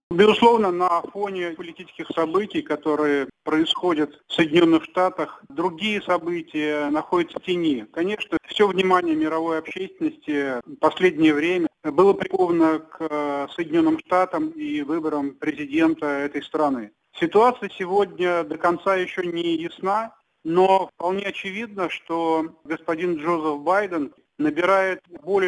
Безусловно, на фоне политических событий, которые происходят в Соединенных Штатах, другие события находятся в тени. Конечно, все внимание мировой общественности в последнее время было приковано к Соединенным Штатам и выборам президента этой страны. Ситуация сегодня до конца еще не ясна, но вполне очевидно, что господин Джозеф Байден набирает более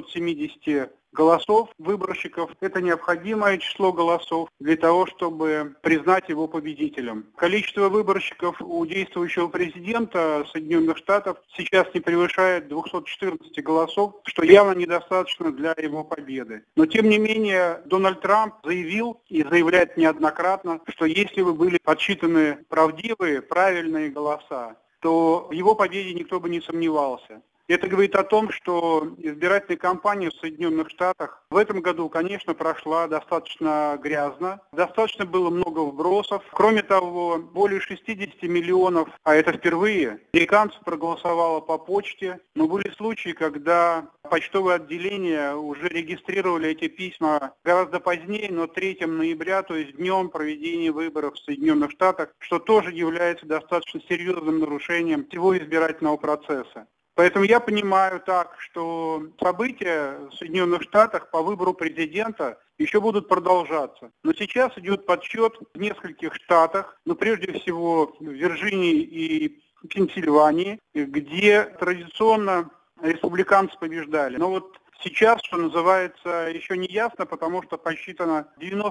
270 голосов выборщиков. Это необходимое число голосов для того, чтобы признать его победителем. Количество выборщиков у действующего президента Соединенных Штатов сейчас не превышает 214 голосов, что явно недостаточно для его победы. Но тем не менее Дональд Трамп заявил и заявляет неоднократно, что если бы были подсчитаны правдивые, правильные голоса, то в его победе никто бы не сомневался. Это говорит о том, что избирательная кампания в Соединенных Штатах в этом году, конечно, прошла достаточно грязно. Достаточно было много вбросов. Кроме того, более 60 миллионов, а это впервые, американцев проголосовало по почте. Но были случаи, когда почтовые отделения уже регистрировали эти письма гораздо позднее, но 3 ноября, то есть днем проведения выборов в Соединенных Штатах, что тоже является достаточно серьезным нарушением всего избирательного процесса. Поэтому я понимаю так, что события в Соединенных Штатах по выбору президента еще будут продолжаться. Но сейчас идет подсчет в нескольких штатах, прежде всего в Вирджинии и Пенсильвании, где традиционно республиканцы побеждали. Но вот сейчас, что называется, еще не ясно, потому что посчитано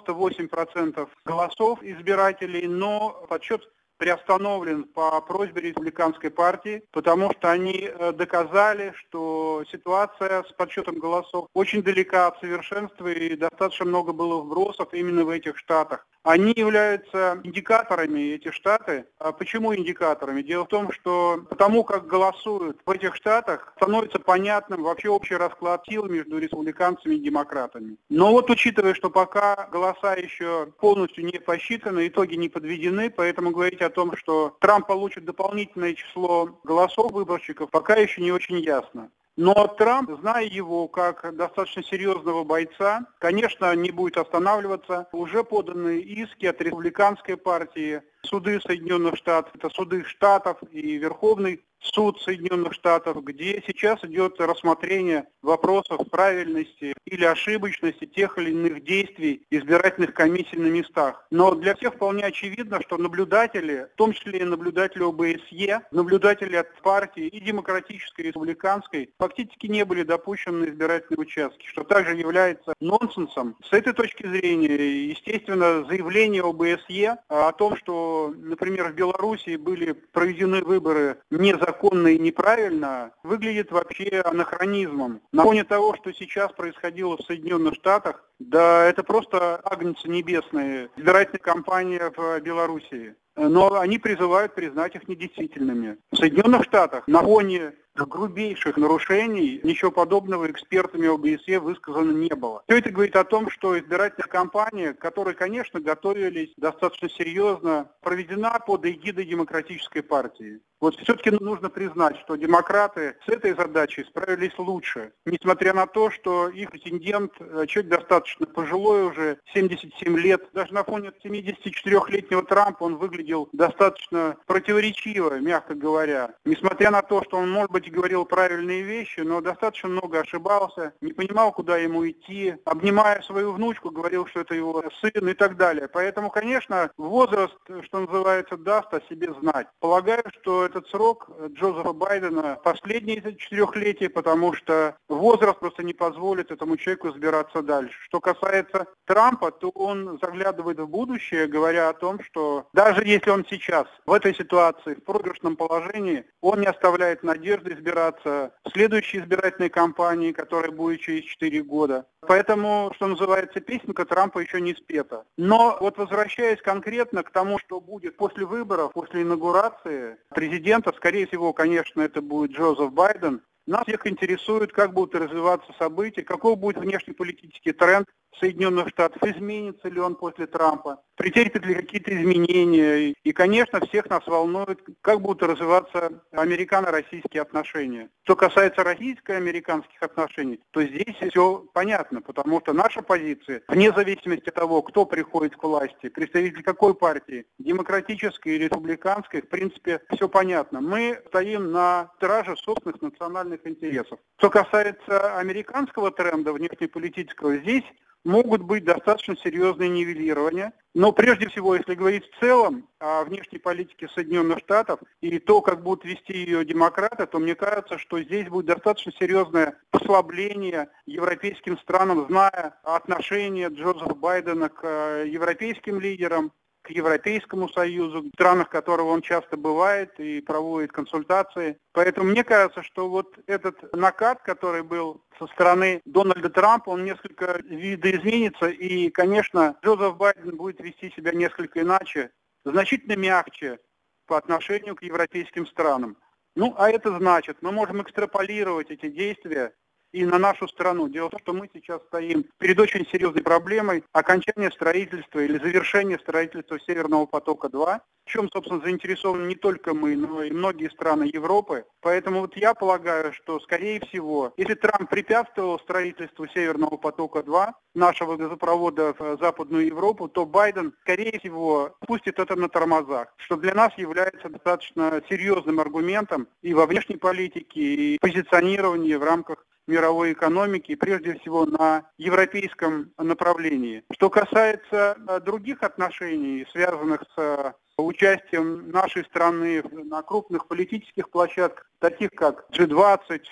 98% голосов избирателей, но подсчет приостановлен по просьбе республиканской партии, потому что они доказали, что ситуация с подсчетом голосов очень далека от совершенства и достаточно много было вбросов именно в этих штатах. Они являются индикаторами, эти штаты. А почему индикаторами? Дело в том, что потому как голосуют в этих штатах, становится понятным вообще общий расклад сил между республиканцами и демократами. Но вот учитывая, что пока голоса еще полностью не посчитаны, итоги не подведены, поэтому говорить о том, что Трамп получит дополнительное число голосов выборщиков, пока еще не очень ясно. Но Трамп, зная его как достаточно серьезного бойца, конечно, не будет останавливаться. Уже поданы иски от республиканской партии, суды Соединенных Штатов, это суды штатов и Верховный суд Соединенных Штатов, где сейчас идет рассмотрение вопросов правильности или ошибочности тех или иных действий избирательных комиссий на местах. Но для всех вполне очевидно, что наблюдатели, в том числе и наблюдатели ОБСЕ, наблюдатели от партии и демократической, и республиканской, фактически не были допущены на избирательные участки, что также является нонсенсом. С этой точки зрения, естественно, заявление ОБСЕ о том, что, например, в Белоруссии были проведены выборы незаконно и неправильно, выглядит вообще анахронизмом. На фоне того, что сейчас происходило в Соединенных Штатах, да это просто агнцы небесные, избирательная кампания в Белоруссии. Но они призывают признать их недействительными. В Соединенных Штатах на фоне грубейших нарушений ничего подобного экспертами ОБСЕ высказано не было. Все это говорит о том, что избирательная кампания, к которой, конечно, готовились достаточно серьезно, проведена под эгидой Демократической партии. Вот все-таки нужно признать, что демократы с этой задачей справились лучше, несмотря на то, что их претендент человек достаточно пожилой уже, 77 лет. Даже на фоне 74-летнего Трампа он выглядел достаточно противоречиво, мягко говоря. Несмотря на то, что он, может быть, говорил правильные вещи, но достаточно много ошибался, не понимал, куда ему идти, обнимая свою внучку, говорил, что это его сын и так далее. Поэтому, конечно, возраст, что называется, даст о себе знать. Полагаю, что этот срок Джозефа Байдена последнее из 4-летия, потому что возраст просто не позволит этому человеку избираться дальше. Что касается Трампа, то он заглядывает в будущее, говоря о том, что даже если он сейчас в этой ситуации, в проигрышном положении, он не оставляет надежды избираться в следующей избирательной кампании, которая будет через 4 года. Поэтому, что называется, песенка Трампа еще не спета. Но вот возвращаясь конкретно к тому, что будет после выборов, после инаугурации президента, скорее всего, конечно, это будет Джозеф Байден, нас всех интересует, как будут развиваться события, какой будет внешнеполитический тренд Соединенных Штатов, изменится ли он после Трампа, претерпит ли какие-то изменения. И, конечно, всех нас волнует, как будут развиваться американо-российские отношения. Что касается российско-американских отношений, то здесь все понятно, потому что наша позиция, вне зависимости от того, кто приходит к власти, представитель какой партии, демократической или республиканской, в принципе, все понятно. Мы стоим на страже собственных национальных интересов. Что касается американского тренда внешнеполитического, здесь могут быть достаточно серьезные нивелирования. Но прежде всего, если говорить в целом о внешней политике Соединенных Штатов и то, как будут вести ее демократы, то мне кажется, что здесь будет достаточно серьезное послабление европейским странам, зная отношение Джозефа Байдена к европейским лидерам, к Европейскому Союзу, в странах которого он часто бывает и проводит консультации. Поэтому мне кажется, что вот этот накат, который был со стороны Дональда Трампа, он несколько видоизменится, и, конечно, Джозеф Байден будет вести себя несколько иначе, значительно мягче по отношению к европейским странам. Ну, а это значит, мы можем экстраполировать эти действия и на нашу страну. Дело в том, что мы сейчас стоим перед очень серьезной проблемой окончания строительства или завершения строительства Северного потока-2, в чем, собственно, заинтересованы не только мы, но и многие страны Европы. Поэтому вот я полагаю, что, скорее всего, если Трамп препятствовал строительству Северного потока-2, нашего газопровода в Западную Европу, то Байден, скорее всего, пустит это на тормозах, что для нас является достаточно серьезным аргументом и во внешней политике, и позиционировании в рамках мировой экономики, прежде всего на европейском направлении. Что касается других отношений, связанных с участием нашей страны на крупных политических площадках, таких как G20,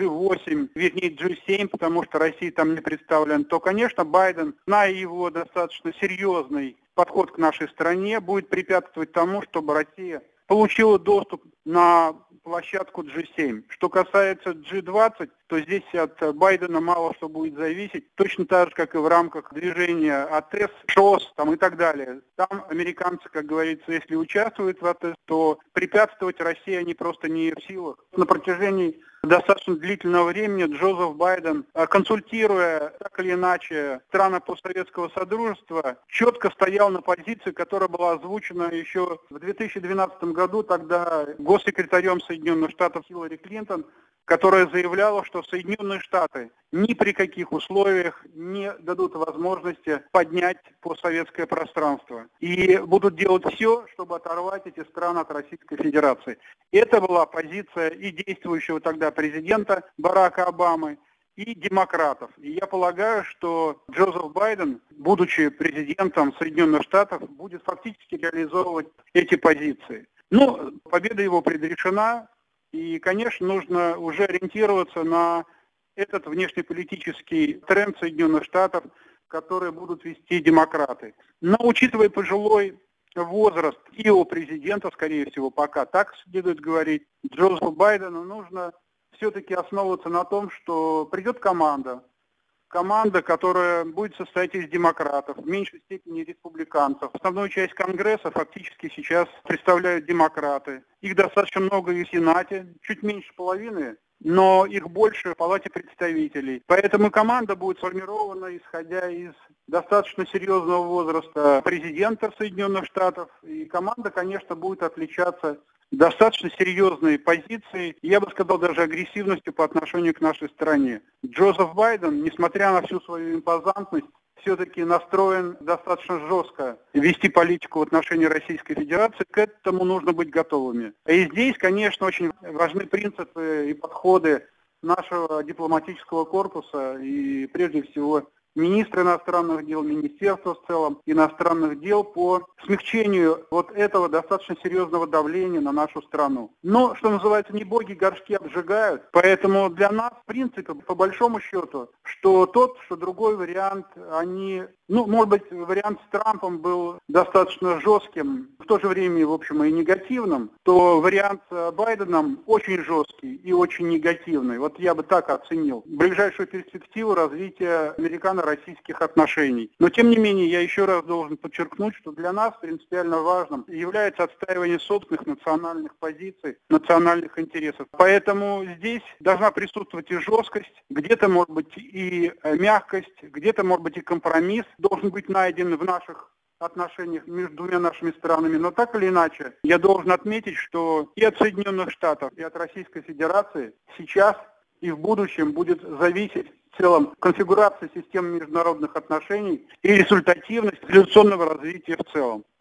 G8, вернее G7, потому что Россия там не представлена, то, конечно, Байден, зная его достаточно серьезный подход к нашей стране, будет препятствовать тому, чтобы Россия получила доступ на площадку G7. Что касается G20, то здесь от Байдена мало что будет зависеть, точно так же, как и в рамках движения АТЭС, ШОС там, и так далее. Там американцы, как говорится, если участвуют в АТЭС, то препятствовать России они просто не в силах. На протяжении достаточно длительного времени Джозеф Байден, консультируя так или иначе страны постсоветского содружества, четко стоял на позиции, которая была озвучена еще в 2012 году, тогда госсекретарем Соединенных Штатов Хиллари Клинтон, которая заявляла, что Соединенные Штаты ни при каких условиях не дадут возможности поднять постсоветское пространство. И будут делать все, чтобы оторвать эти страны от Российской Федерации. Это была позиция и действующего тогда президента Барака Обамы, и демократов. И я полагаю, что Джозеф Байден, будучи президентом Соединенных Штатов, будет фактически реализовывать эти позиции. Ну, победа его предрешена. И, конечно, нужно уже ориентироваться на этот внешнеполитический тренд Соединенных Штатов, который будут вести демократы. Но, учитывая пожилой возраст и у президента, скорее всего, пока так следует говорить, Джозефу Байдену нужно все-таки основываться на том, что придет команда, которая будет состоять из демократов, в меньшей степени республиканцев. Основную часть Конгресса фактически сейчас представляют демократы. Их достаточно много и в Сенате, чуть меньше половины, но их больше в Палате представителей. Поэтому команда будет сформирована, исходя из достаточно серьезного возраста президента Соединенных Штатов. И команда, конечно, будет отличаться достаточно серьезной позицией, я бы сказал, даже агрессивностью по отношению к нашей стране. Джозеф Байден, несмотря на всю свою импозантность, все-таки настроен достаточно жестко вести политику в отношении Российской Федерации. К этому нужно быть готовыми. И здесь, конечно, очень важны принципы и подходы нашего дипломатического корпуса и, прежде всего, министр иностранных дел, министерство в целом иностранных дел по смягчению вот этого достаточно серьезного давления на нашу страну. Но, что называется, не боги горшки обжигают, поэтому для нас, в принципе, по большому счету, что тот, что другой вариант, они, может быть, вариант с Трампом был достаточно жестким, в то же время, в общем, и негативным, то вариант с Байденом очень жесткий и очень негативный. Вот я бы так оценил ближайшую перспективу развития американо украино-российских отношений. Но тем не менее, я еще раз должен подчеркнуть, что для нас принципиально важным является отстаивание собственных национальных позиций, национальных интересов. Поэтому здесь должна присутствовать и жесткость, где-то может быть и мягкость, где-то может быть и компромисс должен быть найден в наших отношениях между двумя нашими странами. Но так или иначе, я должен отметить, что и от Соединенных Штатов, и от Российской Федерации сейчас и в будущем будет зависеть в целом конфигурация системы международных отношений и результативность революционного развития в целом.